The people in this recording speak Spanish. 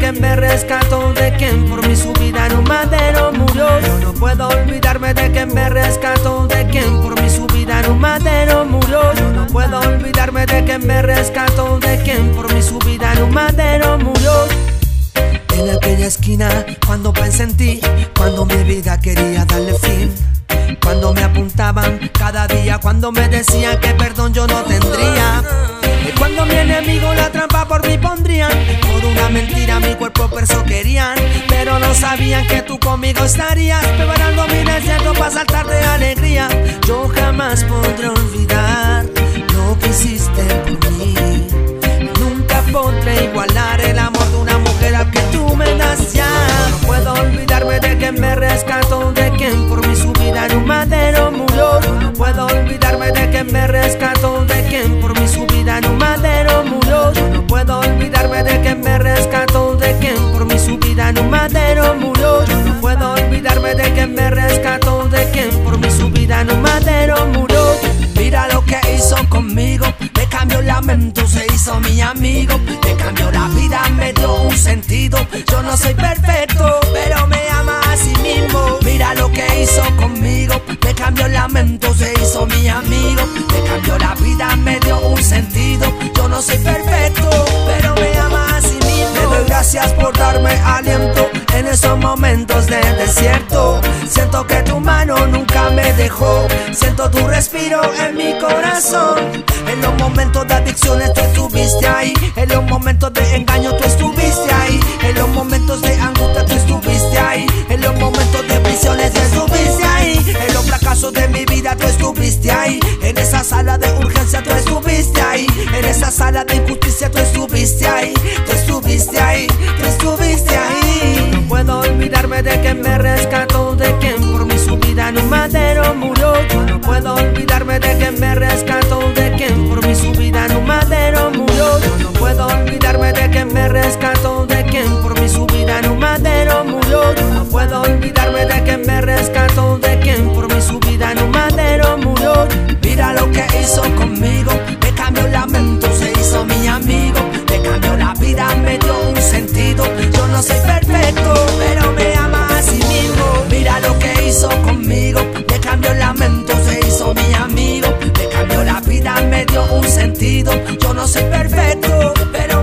quien me rescató, de quien por mi subida en un madero murió. Yo no puedo olvidarme de quien me rescató, de quien por mi subida en un madero murió. Yo no puedo olvidarme de quien me rescató, de quien por mi subida en un madero murió. En aquella esquina, cuando pensé en ti, cuando mi vida quería darle fin, cuando me apuntaban cada día, cuando me decían que perdón yo no tendría, y cuando mi enemigo la trampa por mí pondrían, por una mentira mi cuerpo preso querían, pero no sabían que tú conmigo estarías, preparando mi desierto para saltar de alegría. Yo jamás podré olvidar lo que hiciste por mí, nunca podré igualar el amor de una mujer al que tú me das ya. No puedo olvidarme de quien me rescató, de quien por mi subida en un madero murió. No puedo olvidarme de quien me rescató, de quien por mi subida en un madero murió. No puedo olvidarme de quien me rescató, de quien por mi subida en un madero murió. No puedo olvidarme de quien me rescató, de quien por mi subida en un madero murió. Mira lo que hizo conmigo, me cambió el lamento, se hizo mi amigo, me cambió la vida, me dio un sentido. Yo no soy perfecto, pero me ama a sí mismo. Mira lo que hizo conmigo, me cambió el lamento, se hizo mi amigo, me cambió la vida, me dio un sentido. Yo no soy perfecto, pero me ama a sí mismo. Le doy gracias por darme aliento en esos momentos de desierto. Siento que tu mano nunca me dejó, siento tu respiro en mi corazón. En los momentos de adicciones tú estuviste ahí, en los momentos de engaño tú estuviste ahí, en los momentos de angustia tú estuviste ahí, en los momentos de prisiones tú estuviste ahí, en los fracasos de mi vida tú estuviste ahí, en esa sala de urgencia tú estuviste ahí, en esa sala de injusticia tú estuviste ahí, tú estuviste ahí, tú estuviste ahí. No puedo olvidarme de quien me rescató, de quien por mi subida en un madero murió. Yo no puedo olvidarme de quien me rescató, de quien por mi subida en un madero murió. Yo no puedo olvidarme de quien me rescató, de quien por mi subida en un madero murió. Yo no puedo olvidarme de quien me rescató, de quien por mi subida en un madero murió. Mira lo que hizo conmigo, me cambió el lamento, se hizo mi amigo, me cambió la vida, me dio un sentido. Yo no soy perfecto, pero me ama a sí mismo. Mira lo que hizo conmigo, me cambió el lamento, se hizo mi amigo, me cambió la vida, me dio un sentido. Yo no soy perfecto, pero